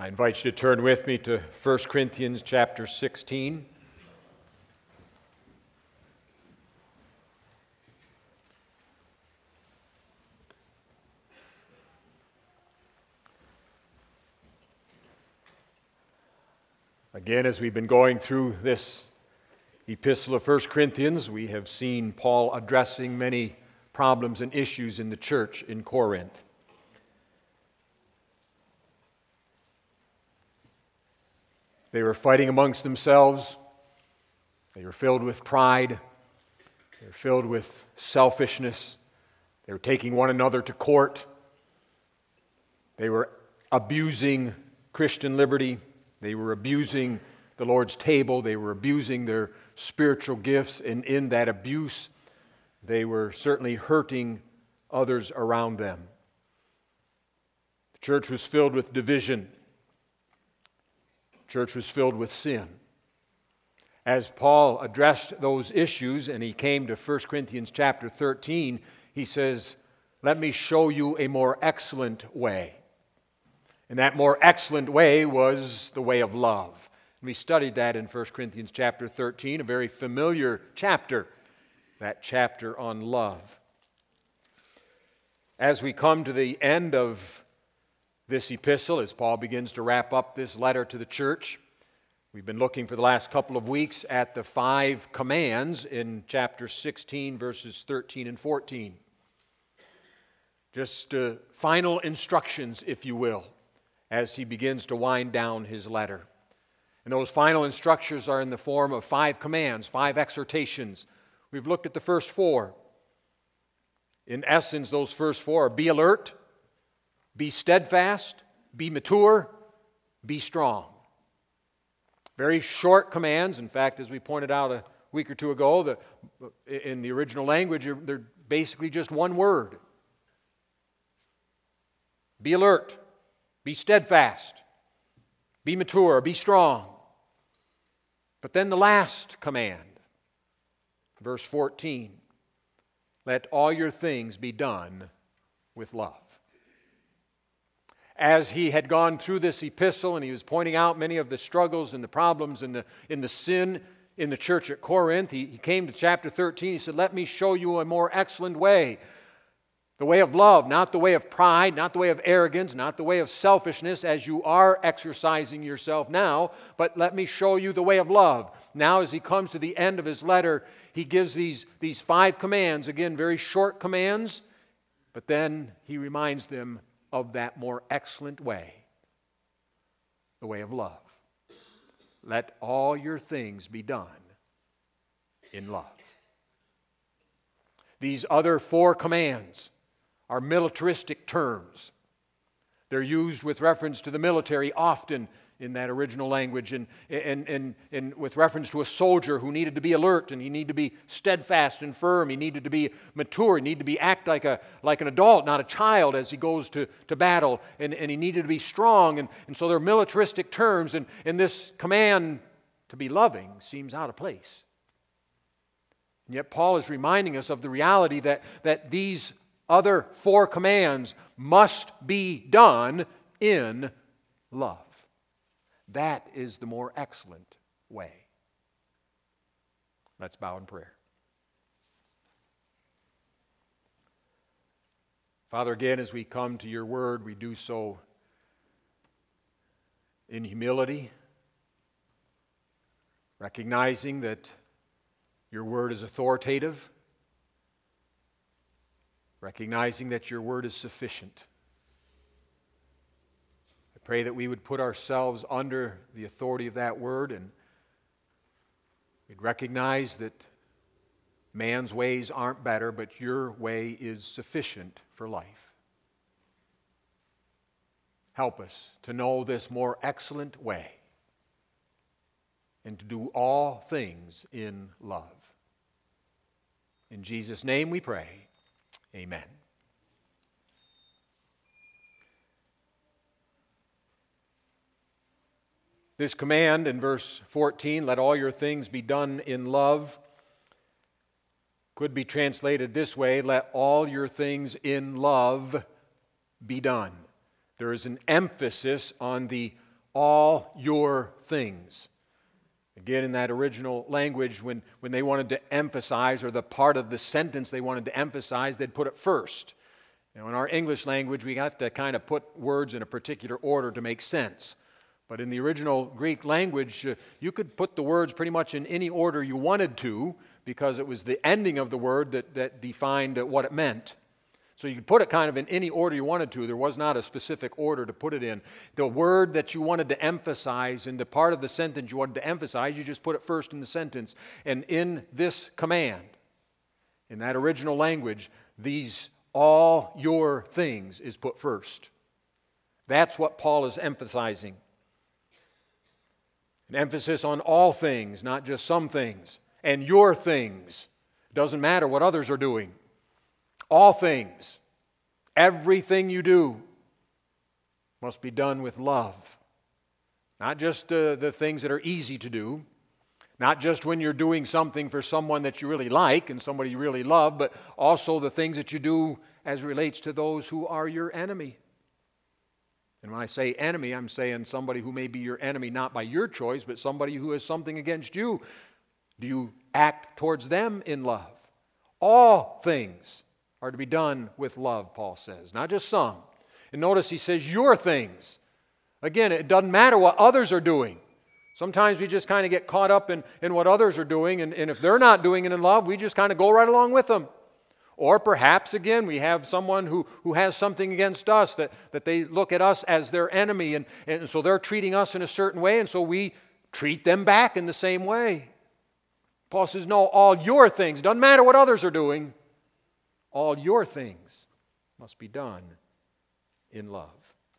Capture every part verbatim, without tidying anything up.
I invite you to turn with me to First Corinthians chapter sixteen. Again, as we've been going through this epistle of First Corinthians, we have seen Paul addressing many problems and issues in the church in Corinth. They were fighting amongst themselves. They were filled with pride. They were filled with selfishness. They were taking one another to court. They were abusing Christian liberty. They were abusing the Lord's table. They were abusing their spiritual gifts. And in that abuse, they were certainly hurting others around them. The church was filled with division. The church was filled with sin. As Paul addressed those issues, and he came to First Corinthians chapter thirteen, he says, "Let me show you a more excellent way." And that more excellent way was the way of love. And we studied that in First Corinthians chapter thirteen, a very familiar chapter, that chapter on love. As we come to the end of this epistle, as Paul begins to wrap up this letter to the church, we've been looking for the last couple of weeks at the five commands in chapter sixteen, verses thirteen and fourteen. Just uh, final instructions, if you will, as he begins to wind down his letter. And those final instructions are in the form of five commands, five exhortations. We've looked at the first four. In essence, those first four are: be alert, be steadfast, be mature, be strong. Very short commands. In fact, as we pointed out a week or two ago, the, in the original language, they're basically just one word. Be alert. Be steadfast, be mature, be strong. But then the last command, verse fourteen, let all your things be done with love. As he had gone through this epistle and he was pointing out many of the struggles and the problems and the, in the sin in the church at Corinth, he, he came to chapter thirteen, he said, let me show you a more excellent way. The way of love, not the way of pride, not the way of arrogance, not the way of selfishness as you are exercising yourself now, but let me show you the way of love. Now as he comes to the end of his letter, he gives these, these five commands, again, very short commands, but then he reminds them of that more excellent way, the way of love. Let all your things be done in love. These other four commands are militaristic terms. They're used with reference to the military often in that original language and, and, and, and with reference to a soldier who needed to be alert and he needed to be steadfast and firm. He needed to be mature. He needed to be act like a like an adult, not a child as he goes to, to battle. And, and he needed to be strong. And, and so they're militaristic terms. And, and this command to be loving seems out of place. And yet Paul is reminding us of the reality that, that these other four commands must be done in love. That is the more excellent way. Let's bow in prayer. Father, again, as we come to your word, we do so in humility, recognizing that your word is authoritative, recognizing that your word is sufficient. I pray that we would put ourselves under the authority of that word and we'd recognize that man's ways aren't better, but your way is sufficient for life. Help us to know this more excellent way and to do all things in love. In Jesus' name we pray. Amen. This command in verse fourteen, let all your things be done in love, could be translated this way, let all your things in love be done. There is an emphasis on the all your things. Again, in that original language, when, when they wanted to emphasize, or the part of the sentence they wanted to emphasize, they'd put it first. You know, in our English language, we have to kind of put words in a particular order to make sense. But in the original Greek language, uh, you could put the words pretty much in any order you wanted to, because it was the ending of the word that, that defined uh, what it meant. So you could put it kind of in any order you wanted to. There was not a specific order to put it in. The word that you wanted to emphasize and the part of the sentence you wanted to emphasize, you just put it first in the sentence. And in this command, in that original language, these all your things is put first. That's what Paul is emphasizing. An emphasis on all things, not just some things. And your things. It doesn't matter what others are doing. All things, everything you do must be done with love. Not just uh, the things that are easy to do, not just when you're doing something for someone that you really like and somebody you really love, but also the things that you do as relates to those who are your enemy. And when I say enemy, I'm saying somebody who may be your enemy not by your choice, but somebody who has something against you. Do you act towards them in love? All things are to be done with love, Paul says, not just some. And notice he says your things. Again, it doesn't matter what others are doing. Sometimes we just kind of get caught up in, in what others are doing, and, and if they're not doing it in love, we just kind of go right along with them. Or perhaps, again, we have someone who, who has something against us, that, that they look at us as their enemy, and, and so they're treating us in a certain way, and so we treat them back in the same way. Paul says, no, all your things, doesn't matter what others are doing, all your things must be done in love.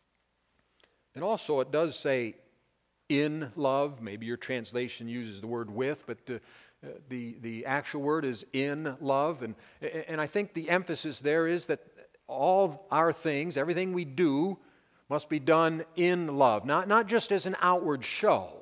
And also it does say in love. Maybe your translation uses the word with, but the, the, the actual word is in love. And, and I think the emphasis there is that all our things, everything we do, must be done in love. Not, not just as an outward show,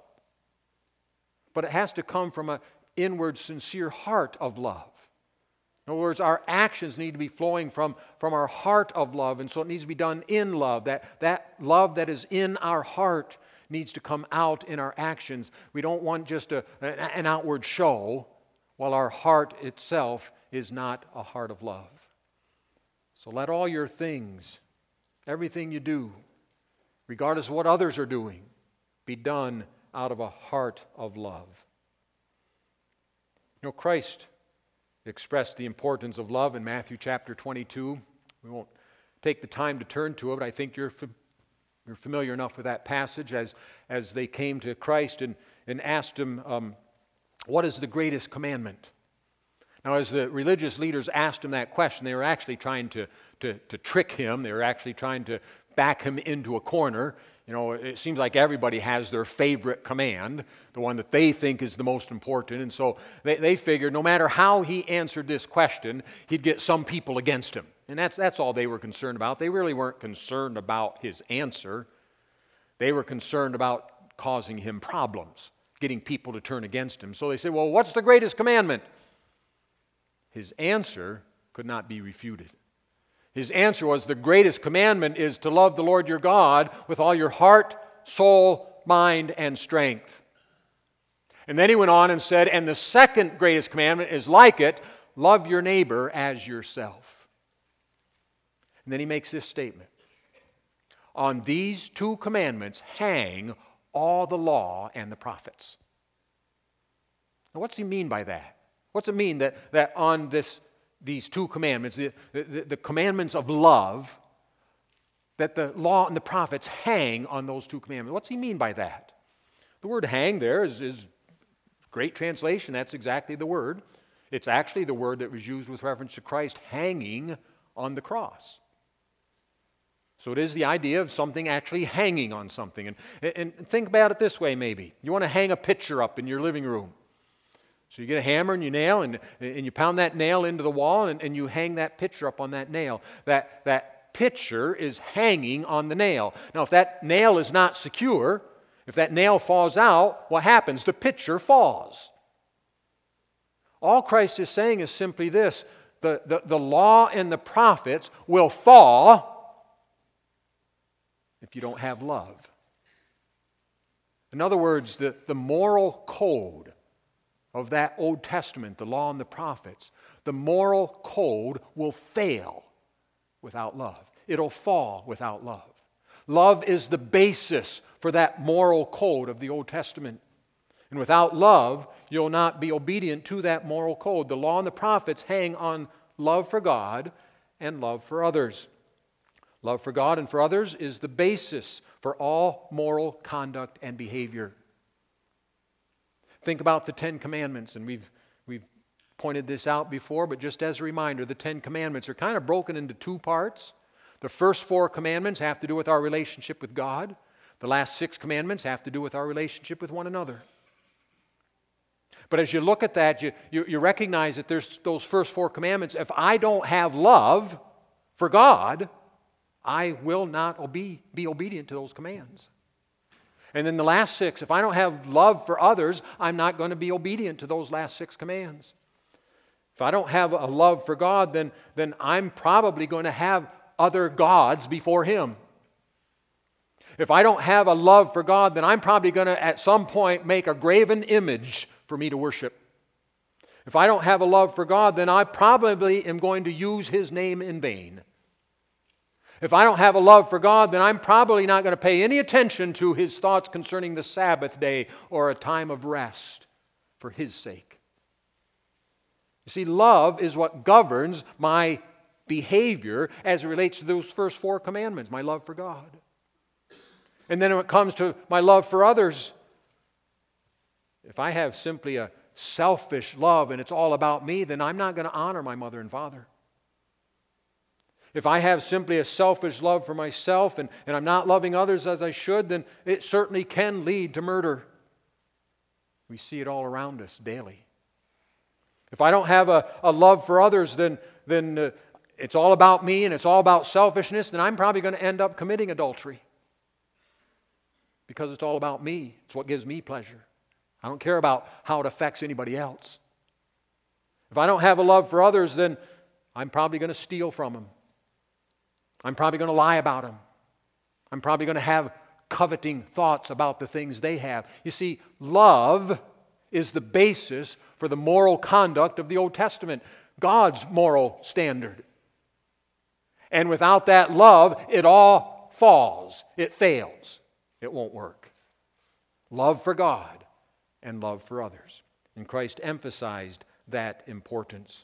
but it has to come from an inward, sincere heart of love. In other words, our actions need to be flowing from, from our heart of love, and so it needs to be done in love. That, that love that is in our heart needs to come out in our actions. We don't want just a, an outward show, while our heart itself is not a heart of love. So let all your things, everything you do, regardless of what others are doing, be done out of a heart of love. You know, Christ expressed the importance of love in Matthew chapter twenty-two. We won't take the time to turn to it, but I think you're, fa- you're familiar enough with that passage as, as they came to Christ and, and asked him, um, what is the greatest commandment? Now, as the religious leaders asked him that question, they were actually trying to, to, to trick him. They were actually trying to back him into a corner. You know, it seems like everybody has their favorite command, the one that they think is the most important. And so they, they figured no matter how he answered this question, he'd get some people against him. And that's, that's all they were concerned about. They really weren't concerned about his answer. They were concerned about causing him problems, getting people to turn against him. So they said, well, what's the greatest commandment? His answer could not be refuted. His answer was, the greatest commandment is to love the Lord your God with all your heart, soul, mind, and strength. And then he went on and said, and the second greatest commandment is like it, love your neighbor as yourself. And then he makes this statement. On these two commandments hang all the law and the prophets. Now, what's he mean by that? What's it mean that, that on this these two commandments, the, the, the commandments of love, that the law and the prophets hang on those two commandments? What's he mean by that? The word hang there is, is great translation. That's exactly the word. It's actually the word that was used with reference to Christ hanging on the cross. So it is the idea of something actually hanging on something. And, and think about it this way maybe. You want to hang a picture up in your living room. So you get a hammer and you nail, and, and you pound that nail into the wall, and, and you hang that picture up on that nail. That, that picture is hanging on the nail. Now, if that nail is not secure, if that nail falls out, what happens? The picture falls. All Christ is saying is simply this. The, the, the law and the prophets will fall if you don't have love. In other words, the, the moral code of that Old Testament, the law and the prophets, the moral code will fail without love. It'll fall without love. Love is the basis for that moral code of the Old Testament. And without love, you'll not be obedient to that moral code. The law and the prophets hang on love for God and love for others. Love for God and for others is the basis for all moral conduct and behavior. Think about the Ten Commandments, and we've, we've pointed this out before, but just as a reminder, the Ten Commandments are kind of broken into two parts. The first four commandments have to do with our relationship with God. The last six commandments have to do with our relationship with one another. But as you look at that, you, you, you recognize that there's those first four commandments. If I don't have love for God, I will not obe- be obedient to those commands. And then the last six, if I don't have love for others, I'm not going to be obedient to those last six commands. If I don't have a love for God, then, then I'm probably going to have other gods before Him. If I don't have a love for God, then I'm probably going to at some point make a graven image for me to worship. If I don't have a love for God, then I probably am going to use His name in vain. If I don't have a love for God, then I'm probably not going to pay any attention to His thoughts concerning the Sabbath day or a time of rest for His sake. You see, love is what governs my behavior as it relates to those first four commandments, my love for God. And then when it comes to my love for others, if I have simply a selfish love and it's all about me, then I'm not going to honor my mother and father. If I have simply a selfish love for myself and, and I'm not loving others as I should, then it certainly can lead to murder. We see it all around us daily. If I don't have a, a love for others, then, then uh, it's all about me and it's all about selfishness, then I'm probably going to end up committing adultery. Because it's all about me. It's what gives me pleasure. I don't care about how it affects anybody else. If I don't have a love for others, then I'm probably going to steal from them. I'm probably going to lie about them. I'm probably going to have coveting thoughts about the things they have. You see, love is the basis for the moral conduct of the Old Testament, God's moral standard. And without that love, it all falls. It fails. It won't work. Love for God and love for others. And Christ emphasized that importance.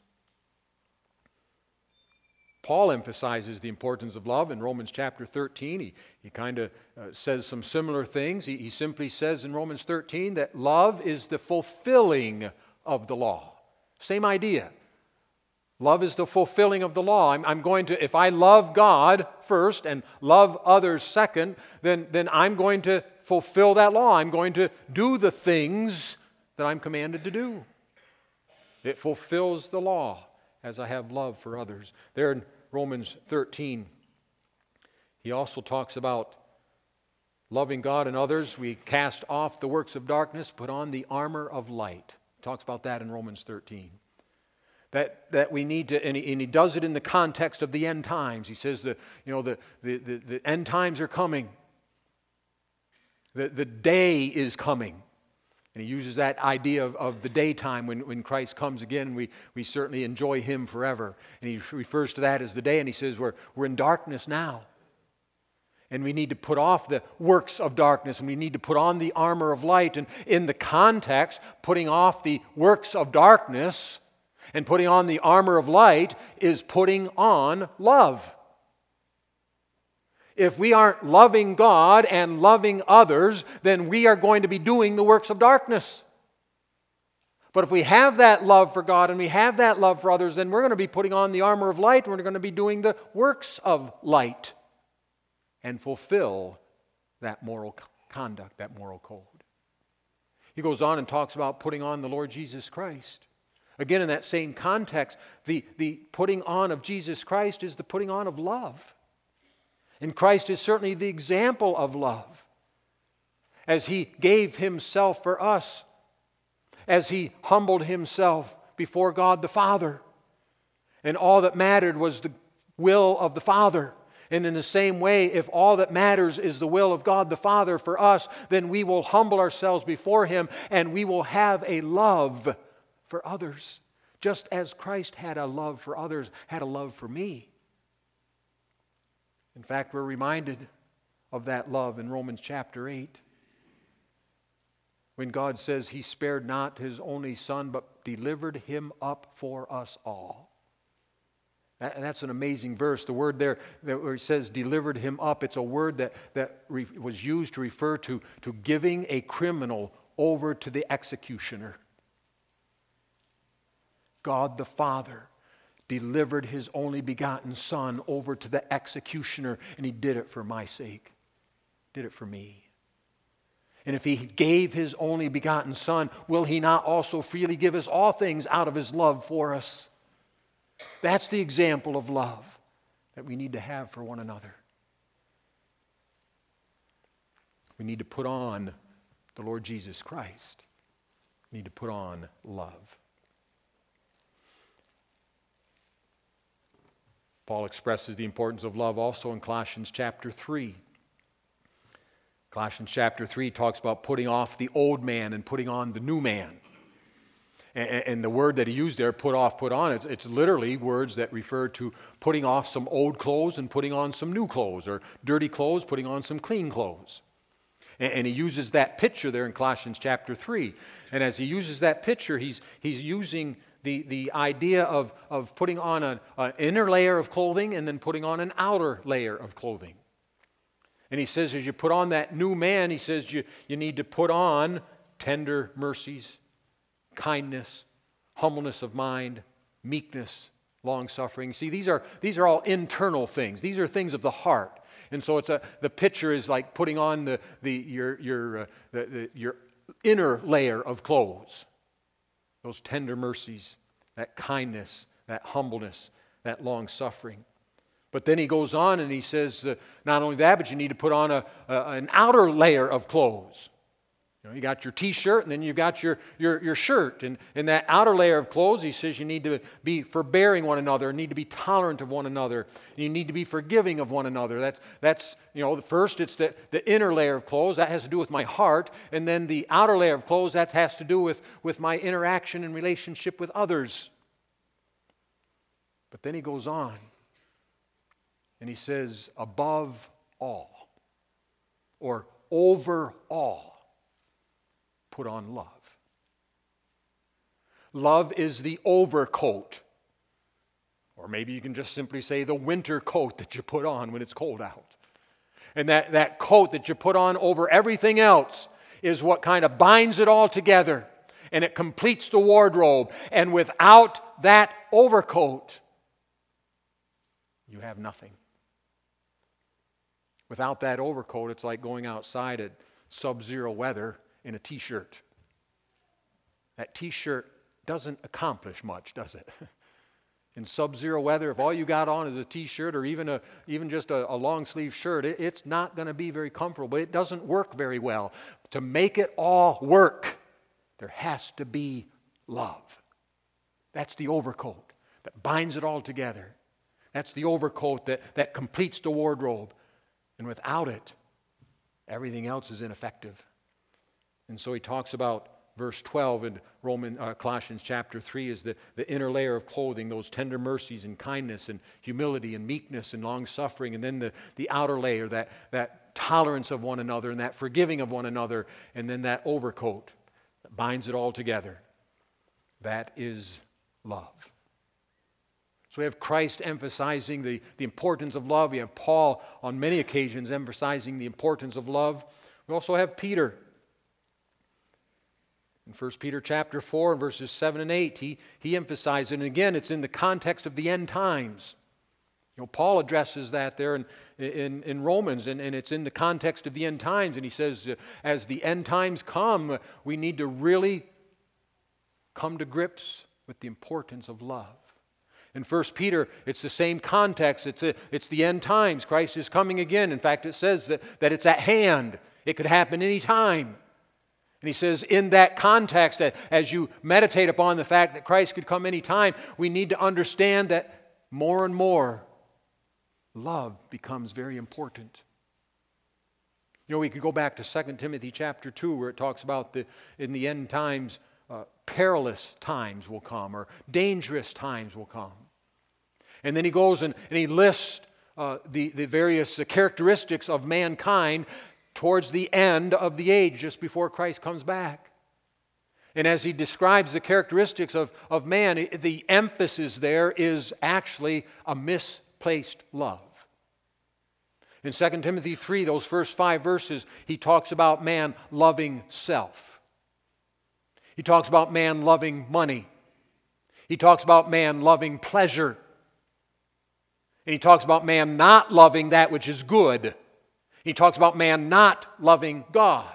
Paul emphasizes the importance of love in Romans chapter thirteen. He, he kind of uh, says some similar things. He, he simply says in Romans thirteen that love is the fulfilling of the law. Same idea. Love is the fulfilling of the law. I'm, I'm going to, if I love God first and love others second, then, then I'm going to fulfill that law. I'm going to do the things that I'm commanded to do. It fulfills the law as I have love for others. There in Romans thirteen, he also talks about loving God and others. We cast off the works of darkness, put on the armor of light. He talks about that in Romans thirteen. That, that we need to, and he, and he does it in the context of the end times. He says the, you know, the, the, the, the end times are coming. The, the day is coming. And he uses that idea of, of the daytime when, when Christ comes again. We, we certainly enjoy Him forever. And he refers to that as the day, and he says we're, we're in darkness now. And we need to put off the works of darkness, and we need to put on the armor of light. And in the context, putting off the works of darkness and putting on the armor of light is putting on love. If we aren't loving God and loving others, then we are going to be doing the works of darkness. But if we have that love for God and we have that love for others, then we're going to be putting on the armor of light, and we're going to be doing the works of light and fulfill that moral conduct, that moral code. He goes on and talks about putting on the Lord Jesus Christ. Again, in that same context, the, the putting on of Jesus Christ is the putting on of love. And Christ is certainly the example of love. As He gave Himself for us, as He humbled Himself before God the Father. And all that mattered was the will of the Father. And in the same way, if all that matters is the will of God the Father for us, then we will humble ourselves before Him and we will have a love for others, just as Christ had a love for others, had a love for me. In fact, we're reminded of that love in Romans chapter eight, when God says He spared not His only Son, but delivered Him up for us all. That, that's an amazing verse. The word there where it says delivered Him up, it's a word that, that re, was used to refer to, to giving a criminal over to the executioner. God the Father delivered His only begotten Son over to the executioner, and He did it for my sake. Did it for me. And if He gave His only begotten Son, will He not also freely give us all things out of His love for us? That's the example of love that we need to have for one another. We need to put on the Lord Jesus Christ. We need to put on love. Paul expresses the importance of love also in Colossians chapter three. Colossians chapter three talks about putting off the old man and putting on the new man. And, and the word that he used there, put off, put on, it's, it's literally words that refer to putting off some old clothes and putting on some new clothes, or dirty clothes, putting on some clean clothes. And, and he uses that picture there in Colossians chapter three. And as he uses that picture, he's, he's using the, the idea of, of putting on a, an inner layer of clothing and then putting on an outer layer of clothing. And he says, as you put on that new man, he says you, you need to put on tender mercies, kindness, humbleness of mind, meekness, long-suffering. See, these are, these are all internal things. These are things of the heart. And so it's a, the picture is like putting on the, the, your, your, uh, the, the, your inner layer of clothes. Those tender mercies, that kindness, that humbleness, that long-suffering. But then he goes on and he says, uh, not only that, but you need to put on a, a, an outer layer of clothes. You know, you got your t-shirt and then you've got your, your, your shirt. And in that outer layer of clothes, he says you need to be forbearing one another, need to be tolerant of one another. You need to be forgiving of one another. That's, that's you know, first it's the, the inner layer of clothes. That has to do with my heart. And then the outer layer of clothes, that has to do with, with my interaction and relationship with others. But then he goes on and he says, above all, or over all, put on love. Love is the overcoat. Or maybe you can just simply say the winter coat that you put on when it's cold out. And that, that coat that you put on over everything else is what kind of binds it all together. And it completes the wardrobe. And without that overcoat, you have nothing. Without that overcoat, it's like going outside at sub-zero weather in a t-shirt. That t-shirt doesn't accomplish much, does it? In sub-zero weather, if all you got on is a t-shirt or even a even just a, a long-sleeve shirt, it, it's not going to be very comfortable. It doesn't work very well. To make it all work, there has to be love. That's the overcoat that binds it all together. That's the overcoat that, that completes the wardrobe. And without it, everything else is ineffective. And so he talks about verse twelve in Roman, uh, Colossians chapter three is the, the inner layer of clothing, those tender mercies and kindness and humility and meekness and long-suffering. And then the, the outer layer, that, that tolerance of one another and that forgiving of one another. And then that overcoat that binds it all together. That is love. So we have Christ emphasizing the, the importance of love. We have Paul on many occasions emphasizing the importance of love. We also have Peter. In First Peter chapter four, verses seven and eight, he, he emphasizes it. And again, it's in the context of the end times. You know, Paul addresses that there in, in, in Romans, and, and it's in the context of the end times. And he says, uh, as the end times come, we need to really come to grips with the importance of love. In First Peter, it's the same context. It's, a, it's the end times. Christ is coming again. In fact, it says that, that it's at hand. It could happen any time. And he says, in that context, as you meditate upon the fact that Christ could come any time, we need to understand that more and more love becomes very important. You know, we could go back to Second Timothy chapter two, where it talks about the in the end times, uh, perilous times will come, or dangerous times will come. And then he goes and, and he lists uh, the, the various characteristics of mankind towards the end of the age, just before Christ comes back. And as he describes the characteristics of, of man, the emphasis there is actually a misplaced love. In Second Timothy three, those first five verses, he talks about man loving self. He talks about man loving money. He talks about man loving pleasure. And he talks about man not loving that which is good. He talks about man not loving God.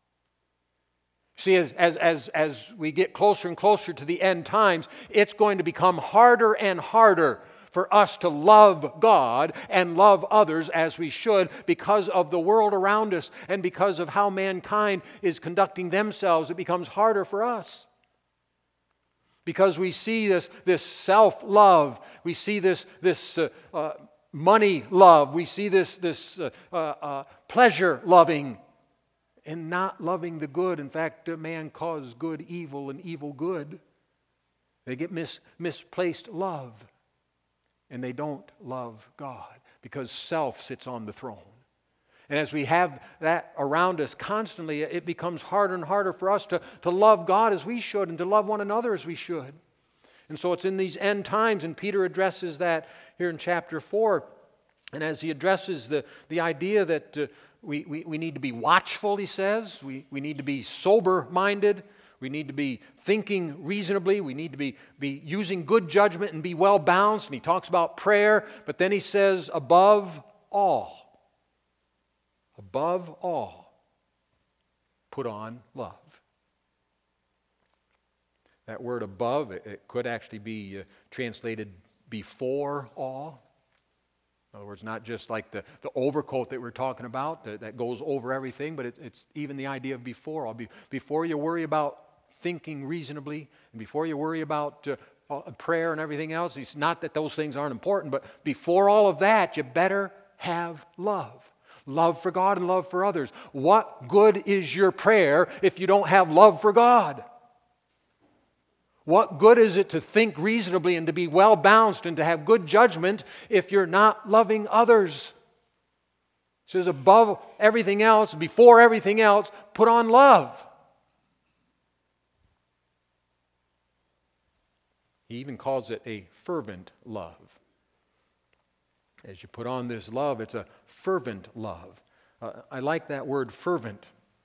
See, as, as, as, as we get closer and closer to the end times, it's going to become harder and harder for us to love God and love others as we should, because of the world around us and because of how mankind is conducting themselves. It becomes harder for us. Because we see this, this self-love, we see this, this uh, uh, money love, we see this, this uh, uh, uh, pleasure-loving, and not loving the good. In fact, man calls good evil and evil good. They get mis- misplaced love, and they don't love God because self sits on the throne. And as we have that around us constantly, it becomes harder and harder for us to, to love God as we should and to love one another as we should. And so it's in these end times, and Peter addresses that here in chapter four. And as he addresses the, the idea that uh, we, we, we need to be watchful, he says, we, we need to be sober-minded, we need to be thinking reasonably, we need to be, be using good judgment and be well-balanced. And he talks about prayer, but then he says, above all, above all, put on love. That word above, it, it could actually be uh, translated before all. In other words, not just like the, the overcoat that we're talking about that, that goes over everything, but it, it's even the idea of before all. Be, before you worry about thinking reasonably, and before you worry about uh, prayer and everything else, it's not that those things aren't important, but before all of that, you better have love. Love for God and love for others. What good is your prayer if you don't have love for God? What good is it to think reasonably and to be well-balanced and to have good judgment if you're not loving others? It says above everything else, before everything else, put on love. He even calls it a fervent love. As you put on this love, it's a fervent love. Uh, I like that word fervent.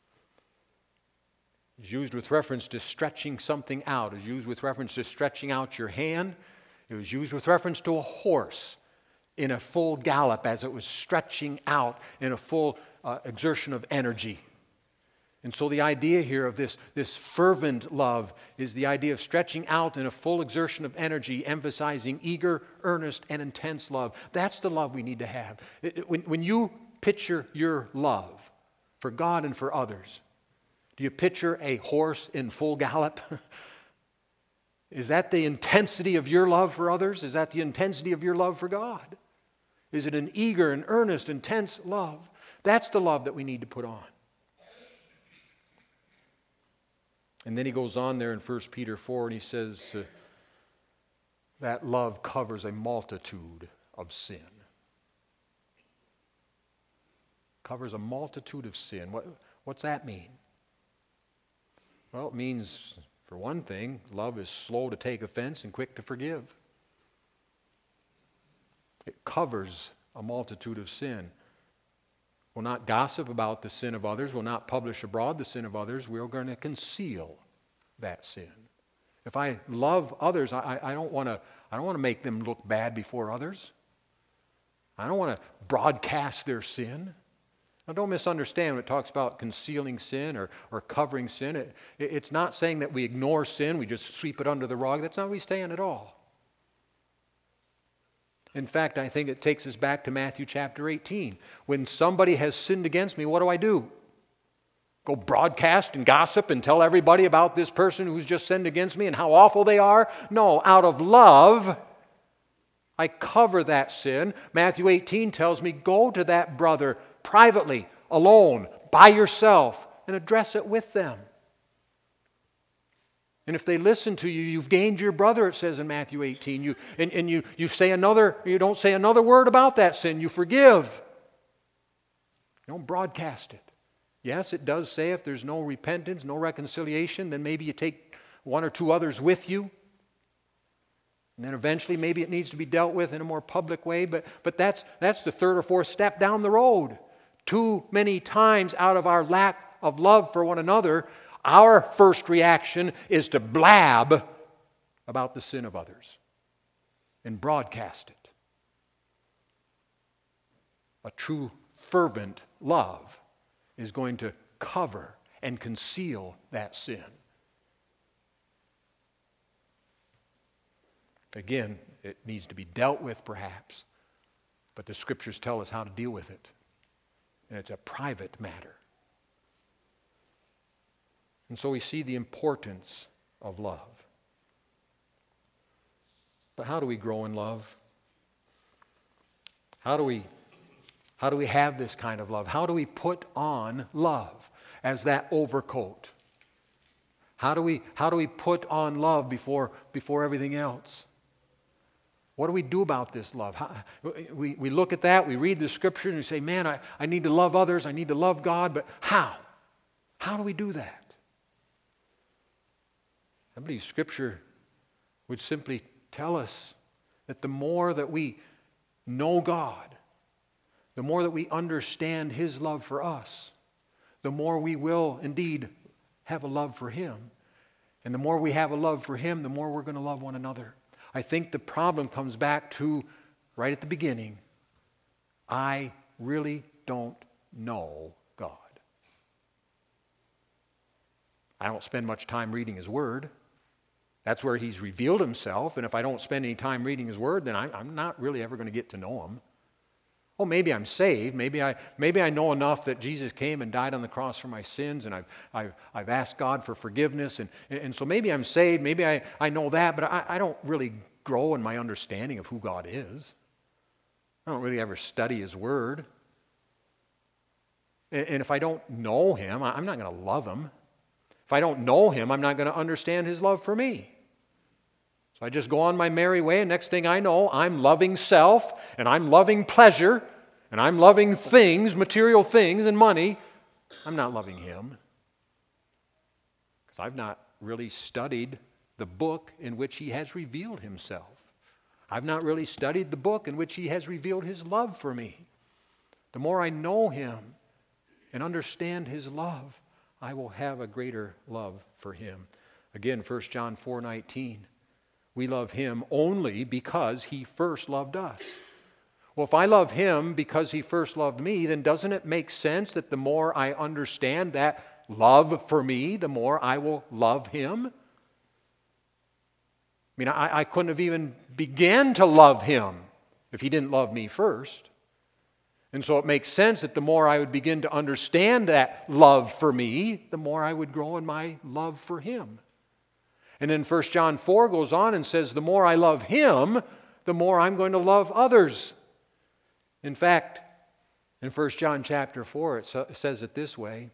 It's used with reference to stretching something out. It's used with reference to stretching out your hand. It was used with reference to a horse in a full gallop as it was stretching out in a full uh, exertion of energy. And so the idea here of this, this fervent love is the idea of stretching out in a full exertion of energy, emphasizing eager, earnest, and intense love. That's the love we need to have. It, it, when, when you picture your love for God and for others, do you picture a horse in full gallop? Is that the intensity of your love for others? Is that the intensity of your love for God? Is it an eager and earnest, intense love? That's the love that we need to put on. And then he goes on there in First Peter four and he says uh, that love covers a multitude of sin. Covers a multitude of sin. What, what's that mean? Well, it means, for one thing, love is slow to take offense and quick to forgive. It covers a multitude of sin. We'll not gossip about the sin of others. We'll not publish abroad the sin of others. We're going to conceal that sin. If I love others, I, I don't want to. I don't want to make them look bad before others. I don't want to broadcast their sin. Now, don't misunderstand when it talks about concealing sin or, or covering sin. It, it, it's not saying that we ignore sin, we just sweep it under the rug. That's not what he's saying at all. In fact, I think it takes us back to Matthew chapter eighteen. When somebody has sinned against me, what do I do? Go broadcast and gossip and tell everybody about this person who's just sinned against me and how awful they are? No, out of love, I cover that sin. Matthew eighteen tells me, go to that brother privately, alone, by yourself, and address it with them. And if they listen to you, you've gained your brother, it says in Matthew eighteen. You, and and you, you, say another, you don't say another word about that sin. You forgive. You don't broadcast it. Yes, it does say if there's no repentance, no reconciliation, then maybe you take one or two others with you. And then eventually maybe it needs to be dealt with in a more public way. But, but that's, that's the third or fourth step down the road. Too many times out of our lack of love for one another, our first reaction is to blab about the sin of others and broadcast it. A true fervent love is going to cover and conceal that sin. Again, it needs to be dealt with perhaps, but the Scriptures tell us how to deal with it. And it's a private matter. And so we see the importance of love. But how do we grow in love? How do we, how do we have this kind of love? How do we put on love as that overcoat? How do we, how do we put on love before, before everything else? What do we do about this love? How, we, we look at that, we read the Scripture, and we say, man, I, I need to love others, I need to love God, but how? How do we do that? I believe Scripture would simply tell us that the more that we know God, the more that we understand His love for us, the more we will indeed have a love for Him. And the more we have a love for Him, the more we're going to love one another. I think the problem comes back to, right at the beginning, I really don't know God. I don't spend much time reading His Word. That's where He's revealed Himself, and if I don't spend any time reading His Word, then I, I'm not really ever going to get to know Him. Oh, maybe I'm saved. Maybe I maybe I know enough that Jesus came and died on the cross for my sins, and I've I've, I've asked God for forgiveness, and, and so maybe I'm saved. Maybe I, I know that, but I, I don't really grow in my understanding of who God is. I don't really ever study His Word. And, and if I don't know Him, I'm not going to love Him. If I don't know Him, I'm not going to understand His love for me. So I just go on my merry way, and next thing I know, I'm loving self, and I'm loving pleasure, and I'm loving things, material things and money. I'm not loving Him. Because I've not really studied the book in which He has revealed Himself. I've not really studied the book in which He has revealed His love for me. The more I know Him and understand His love, I will have a greater love for Him. Again, First John four nineteen. We love Him only because He first loved us. Well, if I love Him because He first loved me, then doesn't it make sense that the more I understand that love for me, the more I will love Him? I mean, I, I couldn't have even began to love Him if He didn't love me first. And so it makes sense that the more I would begin to understand that love for me, the more I would grow in my love for Him. And then First John four goes on and says, the more I love Him, the more I'm going to love others. In fact, in First John chapter four, it says it this way.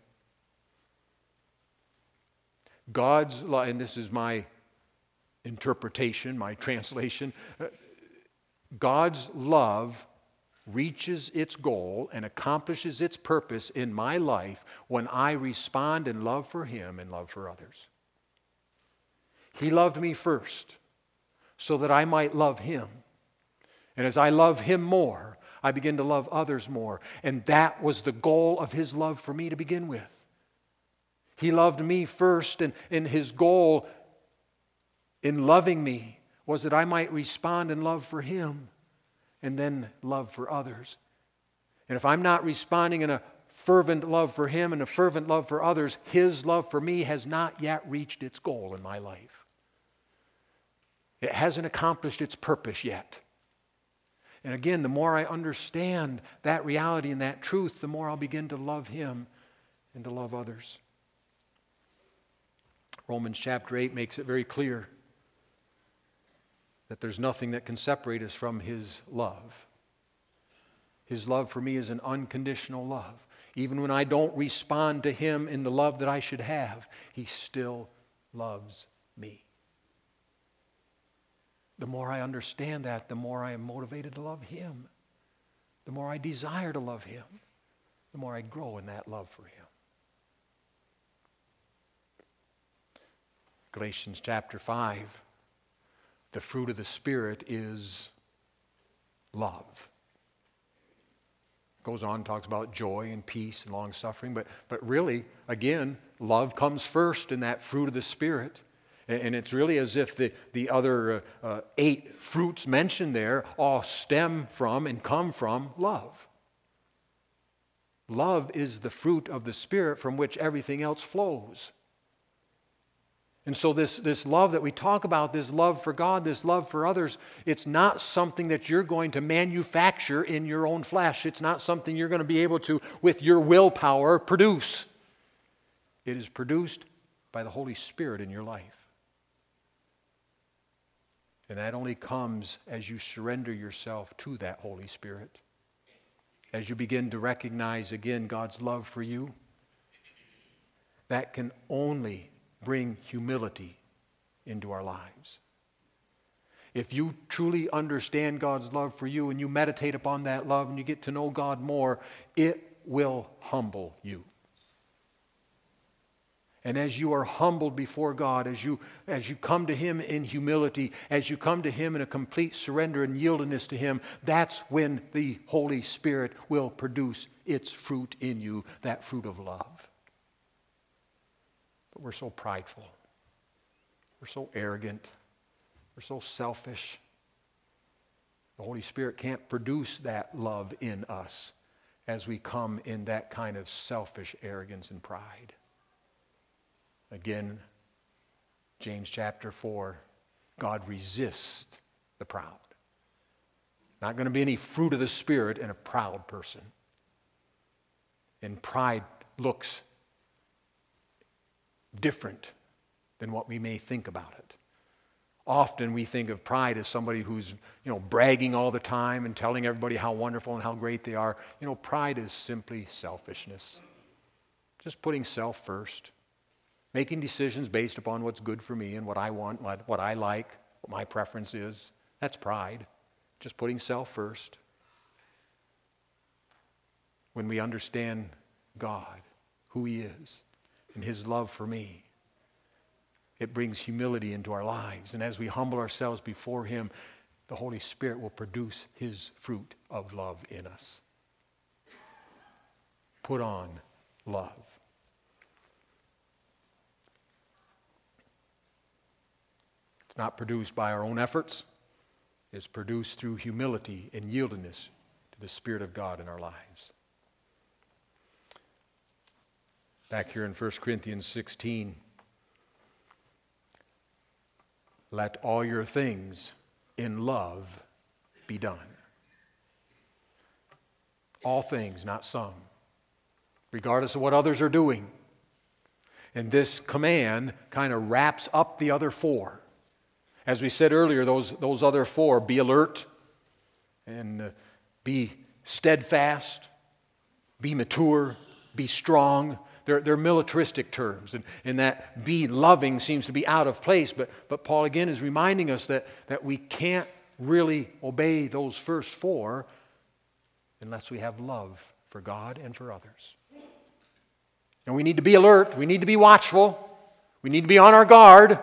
God's love, and this is my interpretation, my translation, God's love reaches its goal and accomplishes its purpose in my life when I respond in love for Him and love for others. He loved me first so that I might love Him. And as I love Him more, I begin to love others more. And that was the goal of His love for me to begin with. He loved me first, and, and His goal in loving me was that I might respond in love for Him and then love for others. And if I'm not responding in a fervent love for Him and a fervent love for others, His love for me has not yet reached its goal in my life. It hasn't accomplished its purpose yet. And again, the more I understand that reality and that truth, the more I'll begin to love Him and to love others. Romans chapter eight makes it very clear. that there's nothing that can separate us from His love. His love for me is an unconditional love. Even when I don't respond to Him in the love that I should have, He still loves me. The more I understand that, the more I am motivated to love Him. The more I desire to love Him, the more I grow in that love for Him. Galatians chapter five, the fruit of the Spirit is love. Goes on, talks about joy and peace and long-suffering, but, but really, again, love comes first in that fruit of the Spirit. And, and it's really as if the, the other uh, uh, eight fruits mentioned there all stem from and come from love. Love is the fruit of the Spirit from which everything else flows. And so this, this love that we talk about, this love for God, this love for others, it's not something that you're going to manufacture in your own flesh. It's not something you're going to be able to, with your willpower, produce. It is produced by the Holy Spirit in your life. And that only comes as you surrender yourself to that Holy Spirit. As you begin to recognize again God's love for you, that can only bring humility into our lives. If you truly understand God's love for you and you meditate upon that love and you get to know God more, it will humble you. And as you are humbled before God, as you, as you come to Him in humility, as you come to Him in a complete surrender and yieldedness to Him, that's when the Holy Spirit will produce its fruit in you, that fruit of love. But we're so prideful. We're so arrogant. We're so selfish. The Holy Spirit can't produce that love in us as we come in that kind of selfish arrogance and pride. Again, James chapter four, God resists the proud. Not going to be any fruit of the Spirit in a proud person. And pride looks different than what we may think about it. Often we think of pride as somebody who's, you know, bragging all the time and telling everybody how wonderful and how great they are. You know, pride is simply selfishness. Just putting self first. Making decisions based upon what's good for me and what I want, what, what I like, what my preference is. That's pride. Just putting self first. When we understand God, who He is, and His love for me, it brings humility into our lives. And as we humble ourselves before Him, the Holy Spirit will produce His fruit of love in us. Put on love. It's not produced by our own efforts. It's produced through humility and yieldedness to the Spirit of God in our lives. Back here in First Corinthians sixteen, let all your things in love be done. All things, not some, regardless of what others are doing. And this command kind of wraps up the other four. As we said earlier, those, those other four, be alert and uh, be steadfast, be mature, be strong. They're, they're militaristic terms, and, and that be loving seems to be out of place. But, but Paul again is reminding us that, that we can't really obey those first four unless we have love for God and for others. And we need to be alert. We need to be watchful. We need to be on our guard.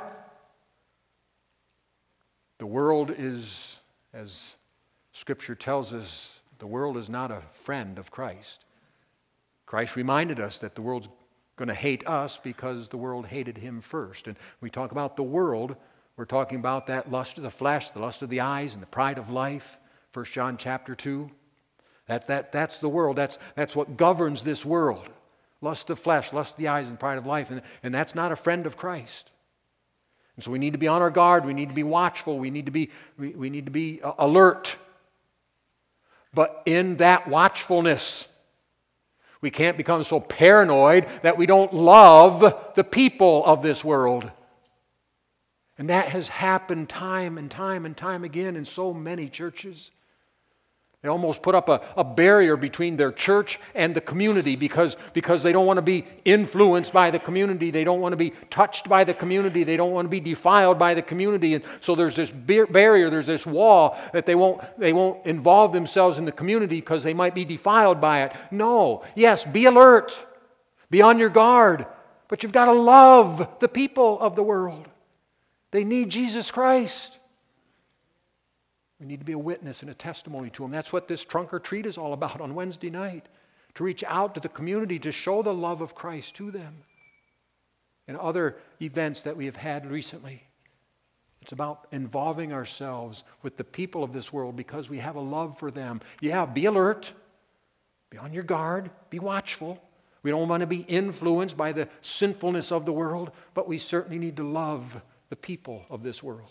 The world is, as Scripture tells us, the world is not a friend of Christ. Christ reminded us that the world's going to hate us because the world hated Him first. And when we talk about the world, we're talking about that lust of the flesh, the lust of the eyes, and the pride of life. First John chapter two. That, that, that's the world. That's, that's what governs this world. Lust of the flesh, lust of the eyes, and pride of life. And, and that's not a friend of Christ. And so we need to be on our guard. We need to be watchful. We need to be, we, we need to be uh, alert. But in that watchfulness, we can't become so paranoid that we don't love the people of this world. And that has happened time and time and time again in so many churches. They almost put up a, a barrier between their church and the community because, because they don't want to be influenced by the community. They don't want to be touched by the community. They don't want to be defiled by the community. And so there's this bar- barrier, there's this wall that they won't, they won't involve themselves in the community because they might be defiled by it. No. Yes, be alert. Be on your guard. But you've got to love the people of the world. They need Jesus Christ. We need to be a witness and a testimony to them. That's what this trunk or treat is all about on Wednesday night. To reach out to the community, to show the love of Christ to them. And other events that we have had recently. It's about involving ourselves with the people of this world because we have a love for them. Yeah, be alert. Be on your guard. Be watchful. We don't want to be influenced by the sinfulness of the world, but we certainly need to love the people of this world.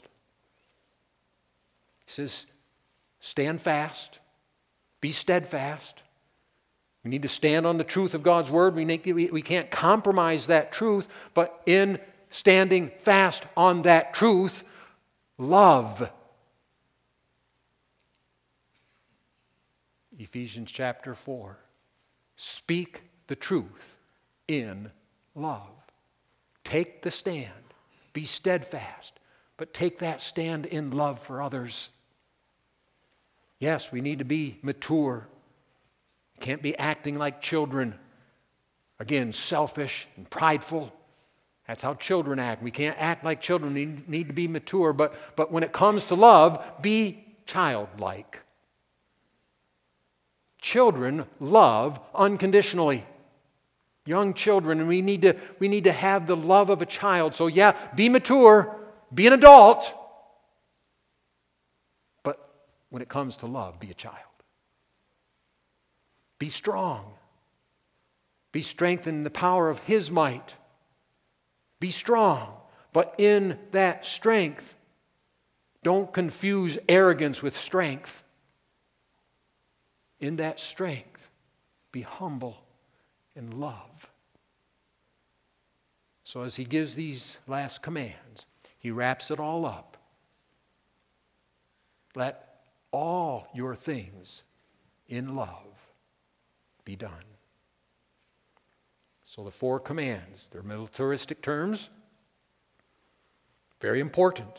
He says, stand fast, be steadfast. We need to stand on the truth of God's word. We, need, we, we can't compromise that truth, but in standing fast on that truth, love. Ephesians chapter four. Speak the truth in love. Take the stand. Be steadfast, but take that stand in love for others. Yes, we need to be mature. Can't be acting like children. Again, selfish and prideful. That's how children act. We can't act like children. We need to be mature. But, but when it comes to love, be childlike. Children love unconditionally. Young children, and we need to, we need to have the love of a child. So yeah, be mature, be an adult. But when it comes to love, be a child. Be strong. Be strengthened in the power of His might. Be strong, but in that strength, don't confuse arrogance with strength. In that strength, be humble and love. So as he gives these last commands, he wraps it all up. Let all your things in love be done. So the four commands, they're militaristic terms, very important.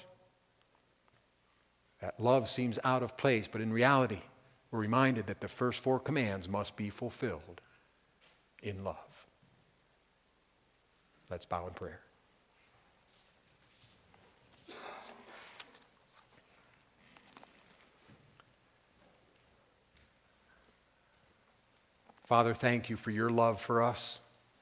That love seems out of place, but in reality, we're reminded that the first four commands must be fulfilled in love. Let's bow in prayer. Father, thank you for your love for us.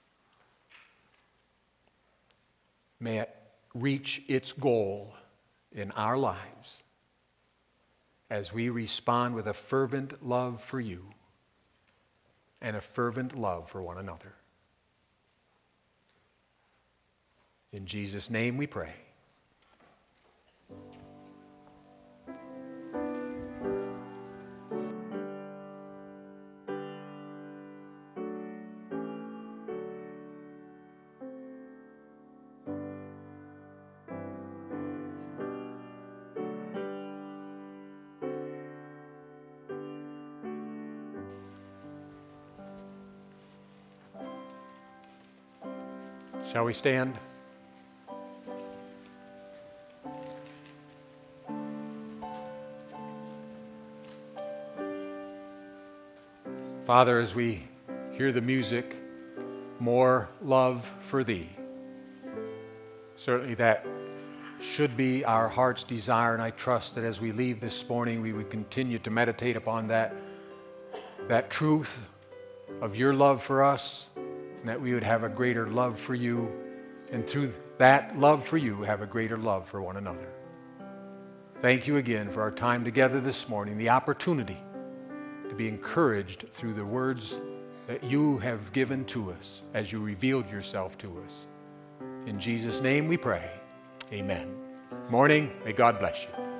May it reach its goal in our lives as we respond with a fervent love for you and a fervent love for one another. In Jesus' name we pray. Shall we stand? Father, as we hear the music, more love for thee. Certainly that should be our heart's desire, and I trust that as we leave this morning, we would continue to meditate upon that, that truth of your love for us, and that we would have a greater love for you, and through that love for you, have a greater love for one another. Thank you again for our time together this morning, the opportunity to be encouraged through the words that you have given to us as you revealed yourself to us. In Jesus' name we pray. Amen. Morning. May God bless you.